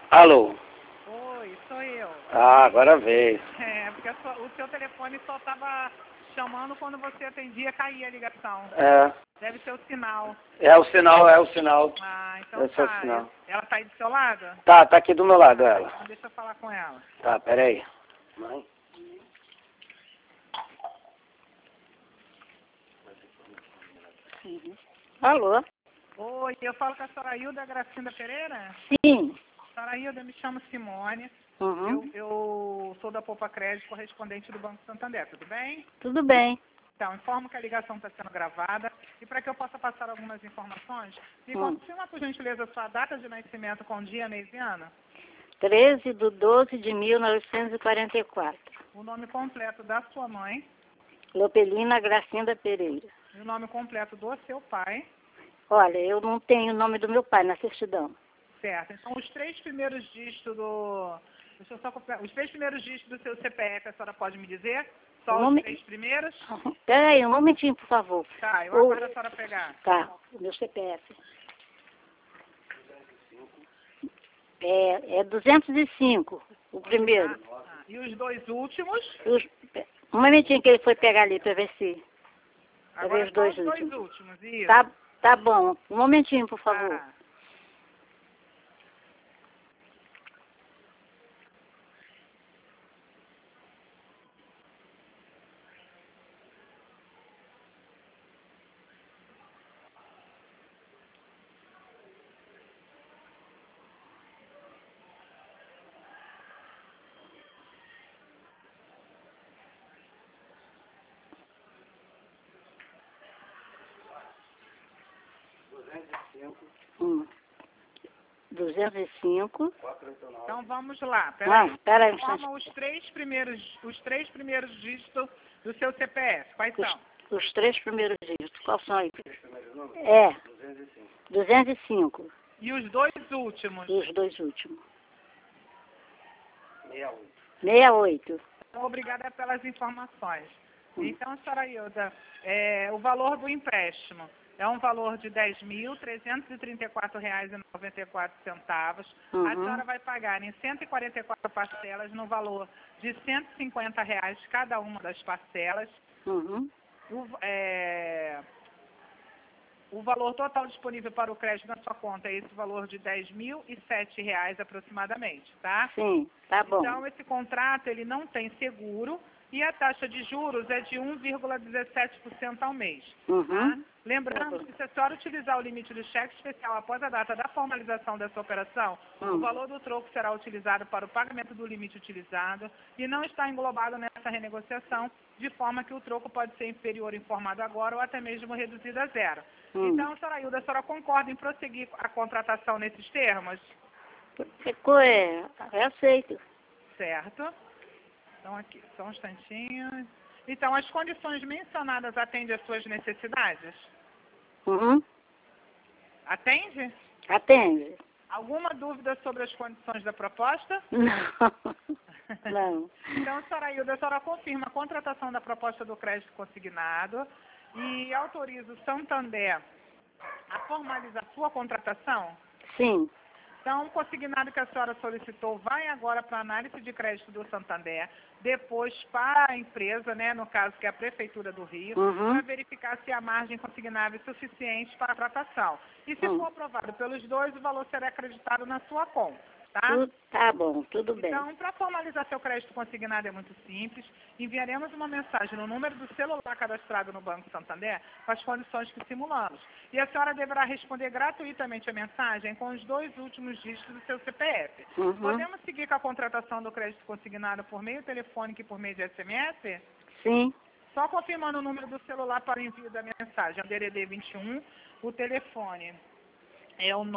Alô? Oi, sou eu. Ah, agora veio. É, porque o seu telefone só estava chamando quando você atendia, caía a ligação. É, Deve ser o sinal. é o sinal, é o sinal. Ah, então Esse é o tá. sinal. Ela tá aí do seu lado? Tá aqui do meu lado ela. Então deixa eu falar com ela. Tá, peraí. Mãe? Alô? Oi, eu falo com a senhora Hilda Gracinda Pereira? Sim. Senhora Hilda, me chamo Simone. Uhum. Eu sou da Poupa Crédito, correspondente do Banco Santander, tudo bem? Tudo bem. Então, informo que a ligação está sendo gravada e para que eu possa passar algumas informações, me Hum. confirma, por gentileza, a sua data de nascimento com dia, mês e ano? 13/12/1944. O nome completo da sua mãe Lopelina Gracinda Pereira. e o nome completo do seu pai, Olha, eu não tenho o nome do meu pai na certidão. certo? Então, os três primeiros dígitos do... Deixa eu só copiar. Os três primeiros dígitos do seu CPF, a senhora pode me dizer? Só O os nome- três primeiros? Espera aí, um momentinho, por favor. Tá, eu O- aguardo a senhora pegar. Tá, o meu CPF. É 205, o primeiro. Ah, e os dois últimos? Um momentinho que ele foi pegar ali para ver se... Agora os só dois os dois últimos. últimos, isso. Tá bom. Um momentinho, por favor. Ah. Hum. 205. Então vamos lá. Peraí. Peraí, um Informa instante. os três primeiros dígitos do seu CPF. Quais são? Os três primeiros dígitos. Qual são aí? É. 205. E os dois últimos? E os dois últimos. 68. 68. Então, obrigada pelas informações. Então, senhora Hilda, o valor do empréstimo é um valor de R$ 10.334,94. Uhum. A senhora vai pagar em 144 parcelas no valor de R$ 150 cada uma das parcelas. Uhum. O valor total disponível para o crédito na sua conta é esse valor de R$ 10.007 aproximadamente, tá? Sim, tá bom. Então, esse contrato ele não tem seguro e a taxa de juros é de 1,17% ao mês. Uhum. Tá? Lembrando que se a senhora utilizar o limite do cheque especial após a data da formalização dessa operação, o valor do troco será utilizado para o pagamento do limite utilizado e não está englobado nessa renegociação, de forma que o troco pode ser inferior informado agora ou até mesmo reduzido a zero. Então, senhora Hilda, a senhora concorda em prosseguir a contratação nesses termos? Eu aceito. Certo. Então, aqui, só um instantinho. Então, as condições mencionadas atendem às suas necessidades? Uhum. Atende? Atende. Alguma dúvida sobre as condições da proposta? Não. Não. Então, senhora Hilda, a senhora confirma a contratação da proposta do crédito consignado e autoriza o Santander a formalizar sua contratação? Sim. Então, o consignado que a senhora solicitou vai agora para a análise de crédito do Santander, depois para a empresa, né, no caso que é a Prefeitura do Rio, para verificar se a margem consignável é suficiente para a tratação. E se for aprovado pelos dois, o valor será acreditado na sua conta. Tá? Tá bom, tudo bem. Então, para formalizar seu crédito consignado é muito simples. Enviaremos uma mensagem no número do celular cadastrado no Banco Santander com as condições que simulamos. E a senhora deverá responder gratuitamente a mensagem com os dois últimos dígitos do seu CPF. Podemos seguir com a contratação do crédito consignado por meio telefônico e por meio de SMS? Sim. Só confirmando o número do celular para o envio da mensagem. É o DDD 21, o telefone é o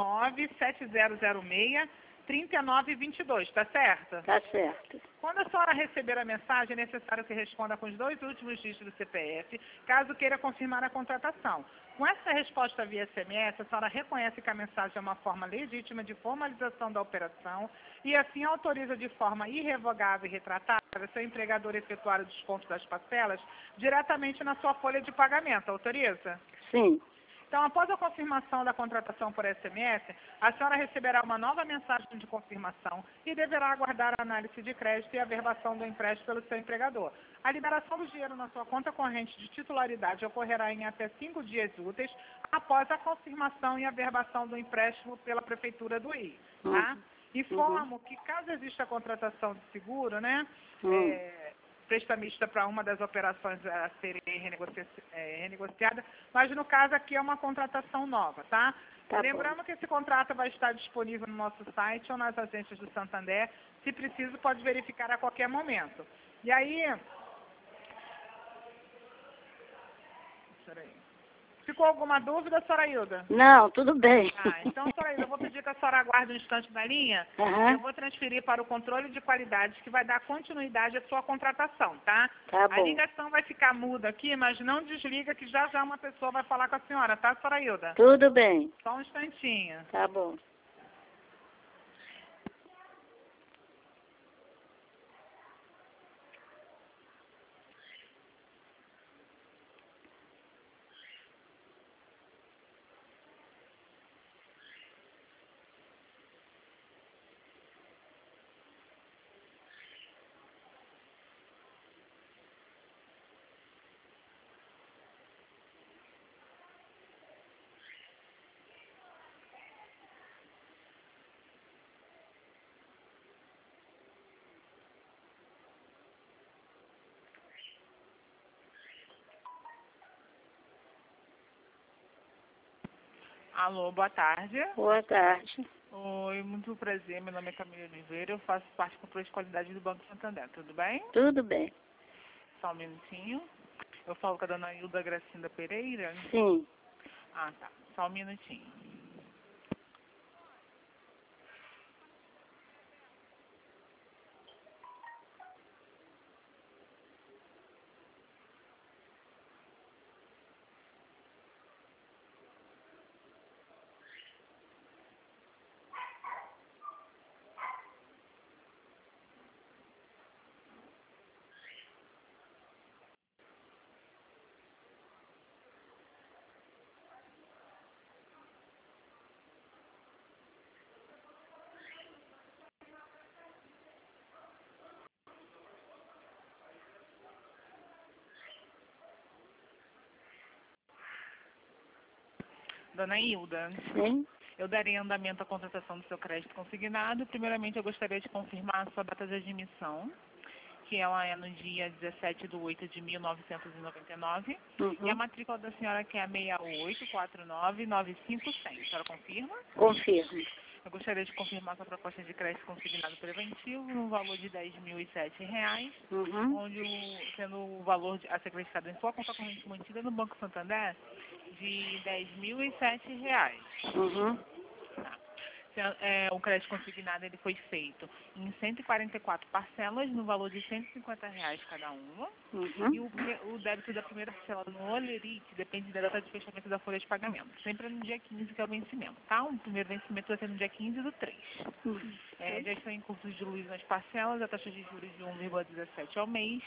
97006-3922, tá certo? Tá certo. Quando a senhora receber a mensagem, é necessário que responda com os dois últimos dígitos do CPF, caso queira confirmar a contratação. Com essa resposta via SMS, a senhora reconhece que a mensagem é uma forma legítima de formalização da operação e assim autoriza de forma irrevogável e retratável seu empregador efetuar o desconto das parcelas diretamente na sua folha de pagamento. Autoriza? Sim. Então, após a confirmação da contratação por SMS, a senhora receberá uma nova mensagem de confirmação e deverá aguardar a análise de crédito e a averbação do empréstimo pelo seu empregador. A liberação do dinheiro na sua conta corrente de titularidade ocorrerá em até 5 dias úteis após a confirmação e averbação do empréstimo pela Prefeitura do Rio. Tá? Informo que, caso exista a contratação de seguro, né, prestamista para uma das operações a serem renegociadas, mas no caso aqui é uma contratação nova, tá? Lembrando que esse contrato vai estar disponível no nosso site ou nas agências do Santander, se preciso pode verificar a qualquer momento. E aí, ficou alguma dúvida, Sorailda? Não, tudo bem. Então, Sorailda, eu vou pedir que a senhora aguarde um instante na linha. Eu vou transferir para o controle de qualidade, que vai dar continuidade à sua contratação, tá? Tá bom. A ligação vai ficar muda aqui, mas não desliga, que já já uma pessoa vai falar com a senhora, tá, Sorailda? Tudo bem. Só um instantinho. Tá bom. Alô, boa tarde. Boa tarde. Oi, muito prazer, meu nome é Camila Oliveira, eu faço parte do controle de qualidade do Banco Santander, tudo bem? Tudo bem. Só um minutinho. Eu falo com a dona Hilda Gracinda Pereira? Sim. Ah, tá. Só um minutinho. Dona Hilda, Sim. eu darei andamento à contratação do seu crédito consignado. Primeiramente, eu gostaria de confirmar a sua data de admissão, que ela é no dia 17/8/1999. E a matrícula da senhora, que é a 6849956. A senhora confirma? Confirmo. Eu gostaria de confirmar sua proposta de crédito consignado preventivo no valor de R$ 10.007, onde, sendo o valor a ser acreditado em sua conta corrente mantida no Banco Santander, de R$ 10.007. O crédito consignado ele foi feito em 144 parcelas, no valor de R$ 150 cada uma. E o débito da primeira parcela no Olerite depende da data de fechamento da folha de pagamento. Sempre no dia 15, que é o vencimento, tá? O primeiro vencimento vai ser no dia 15/3. Já estão em curso de juros nas parcelas, a taxa de juros de 1,17 ao mês,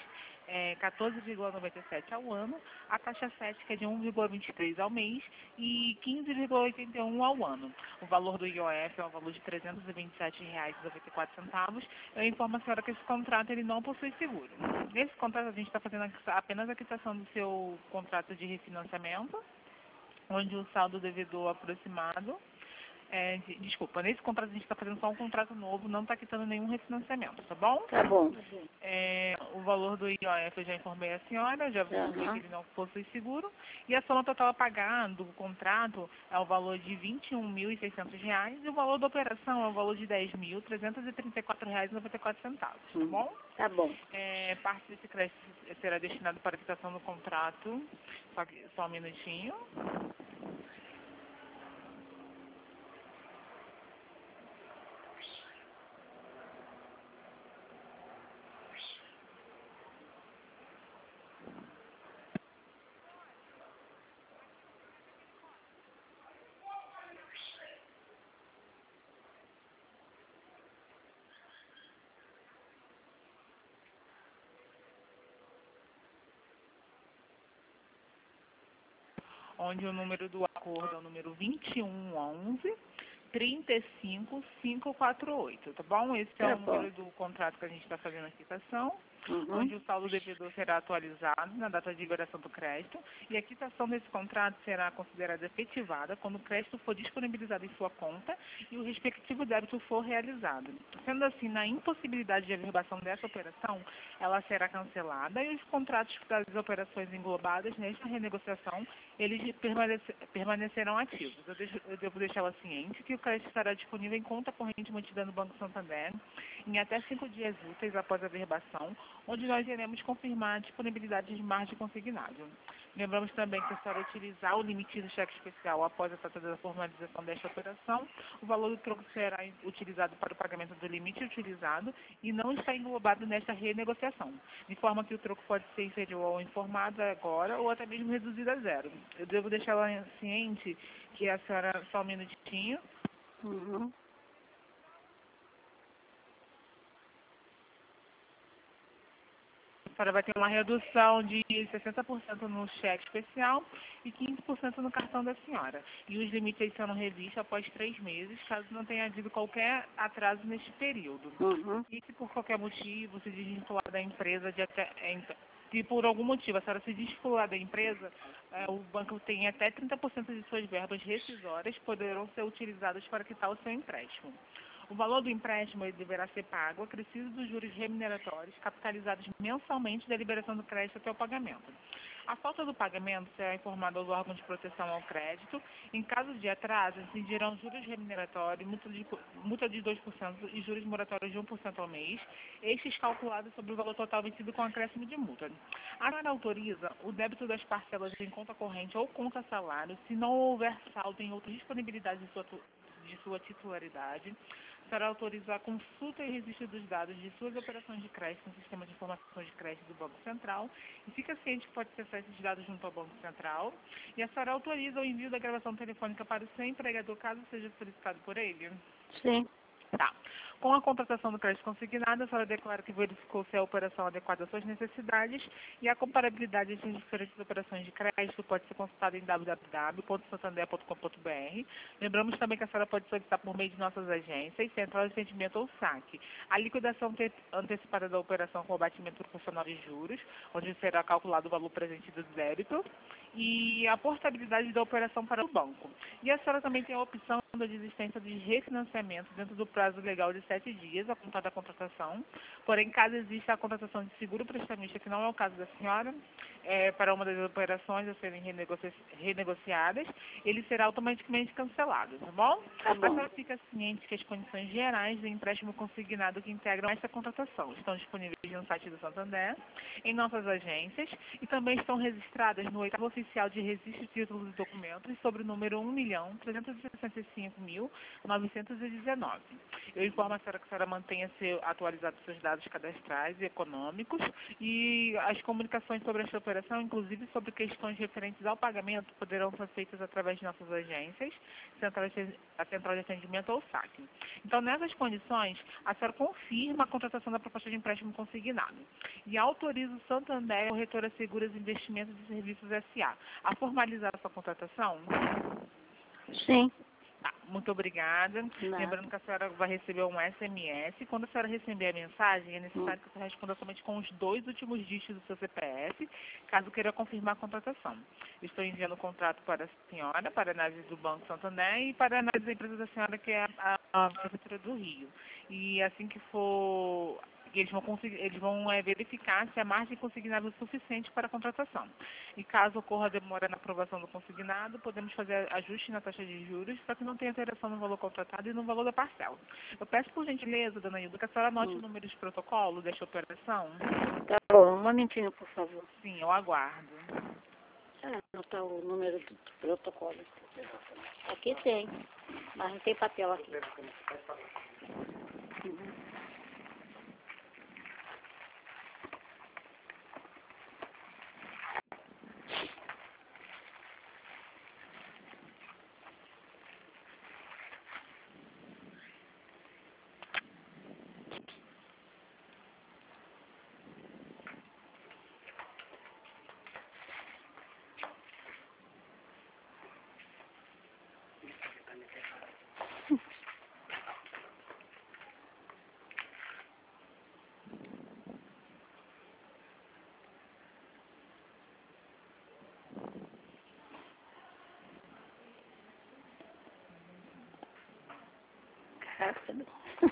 14,97 ao ano, a taxa 7, que é de 1,23 ao mês, e 15,81 ao ano. O valor do IOF é o valor de R$ 327,94. Eu informo a senhora que esse contrato ele não possui seguro. Nesse contrato, a gente está fazendo apenas a quitação do seu contrato de refinanciamento, onde o saldo devedor aproximado. Desculpa, nesse contrato a gente está fazendo só um contrato novo, não está quitando nenhum refinanciamento, tá bom? Tá bom. O valor do IOF eu já informei a senhora, já informei que ele não possui seguro. E a soma total a pagar do contrato é o valor de R$ 21.600 e o valor da operação é o valor de R$ 10.334,94, tá bom? Tá bom. Parte desse crédito será destinado para a quitação do contrato. Só um minutinho. Onde o número do acordão número 2111-35548, tá bom? Esse é Tá o bom. número do contrato que a gente está fazendo a quitação, Uhum. onde o saldo devedor será atualizado na data de liberação do crédito e a quitação desse contrato será considerada efetivada quando o crédito for disponibilizado em sua conta e o respectivo débito for realizado. Sendo assim, na impossibilidade de averbação dessa operação, ela será cancelada e os contratos das operações englobadas nesta renegociação, eles permanecerão ativos. Eu devo deixá-la ciente que o crédito estará disponível em conta corrente mantida no Banco Santander em até 5 dias úteis após a averbação, onde nós iremos confirmar a disponibilidade de margem consignado. Lembramos também que, se utilizar o limite do cheque especial após a data da formalização desta operação, o valor do troco será utilizado para o pagamento do limite utilizado e não está englobado nesta renegociação, de forma que o troco pode ser inferior ao informado agora ou até mesmo reduzido a zero. Eu devo deixá-la ciente que a senhora, só um minutinho, Uhum. a senhora vai ter uma redução de 60% no cheque especial e 15% no cartão da senhora. E os limites serão revistos após 3 meses, caso não tenha havido qualquer atraso neste período. Uhum. E se por qualquer motivo se desvincular da empresa, se por algum motivo a senhora se desvincular da empresa, o banco tem até 30% de suas verbas rescisórias poderão ser utilizadas para quitar o seu empréstimo. O valor do empréstimo ele deverá ser pago acrescido dos juros remuneratórios capitalizados mensalmente da liberação do crédito até o pagamento. A falta do pagamento será informada aos órgãos de proteção ao crédito. Em caso de atraso, incidirão juros remuneratórios, multa de 2% e juros moratórios de 1% ao mês, estes calculados sobre o valor total vencido com acréscimo de multa. A senhora autoriza o débito das parcelas em conta corrente ou conta salário, se não houver saldo em outra disponibilidade de sua titularidade. A senhora autoriza a consulta e registro dos dados de suas operações de crédito no Sistema de Informações de Crédito do Banco Central e fica ciente que pode acessar esses dados junto ao Banco Central. E a senhora autoriza o envio da gravação telefônica para o seu empregador, caso seja solicitado por ele? Sim. Tá. Com a contratação do crédito consignado, a senhora declara que verificou se a operação adequada às suas necessidades e a comparabilidade entre as diferentes operações de crédito pode ser consultada em www.santander.com.br. Lembramos também que a senhora pode solicitar por meio de nossas agências, Central de Atendimento ou SAC, a liquidação antecipada da operação com abatimento proporcional de juros, onde será calculado o valor presente do débito, e a portabilidade da operação para o banco. E a senhora também tem a opção da desistência de refinanciamento dentro do prazo legal de 7 dias, a contar da contratação. Porém, caso exista a contratação de seguro prestamista, que não é o caso da senhora, para uma das operações a serem renegociadas, ele será automaticamente cancelado, tá bom? Tá bom. A senhora fica ciente que as condições gerais do empréstimo consignado que integram esta contratação estão disponíveis no site do Santander, em nossas agências, e também estão registradas no 8º Oficial de Registro de Títulos e Documentos sobre o número 1.365.919. Eu informo a senhora que a senhora mantenha atualizados seus dados cadastrais e econômicos e as comunicações sobre esta operação, inclusive sobre questões referentes ao pagamento, poderão ser feitas através de nossas agências, a Central de Atendimento ou SAC. Então, nessas condições, a senhora confirma a contratação da proposta de empréstimo consignado e autoriza o Santander, Corretora Seguros Investimentos e Serviços S.A. a formalizar a sua contratação? Sim. Tá, muito obrigada. Nada. Lembrando que a senhora vai receber um SMS. Quando a senhora receber a mensagem, é necessário que a senhora responda somente com os 2 últimos dígitos do seu CPF, caso queira confirmar a contratação. Estou enviando o contrato para a senhora, para a análise do Banco Santander e para a análise da empresa da senhora, que é a Prefeitura do Rio. E assim que for... Eles vão verificar se a margem consignável é suficiente para a contratação. E caso ocorra demora na aprovação do consignado, podemos fazer ajuste na taxa de juros para que não tenha alteração no valor contratado e no valor da parcela. Eu peço por gentileza, dona Hilda, que a senhora anote o número de protocolo desta operação. Tá bom. Um momentinho, por favor. Sim, eu aguardo. Anotar o número do protocolo. Aqui tem, mas não tem papel aqui. Uhum. rápido.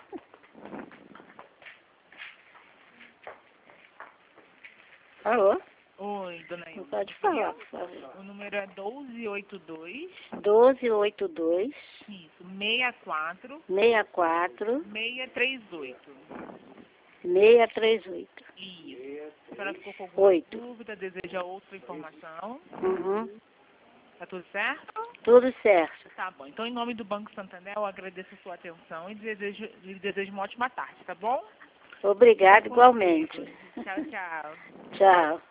Alô? Oi, dona Não Ilma. pode falar, por favor. O número é 1282. 1282 Isso, 64 64 638. 638. Isso. A senhora ficou com alguma 8. dúvida, deseja outra informação? Uhum. Tá tudo certo? Tudo certo. Tá bom. Então, em nome do Banco Santander, eu agradeço a sua atenção e desejo uma ótima tarde, tá bom? Obrigada Fique com igualmente. Deus. Tchau, tchau. Tchau.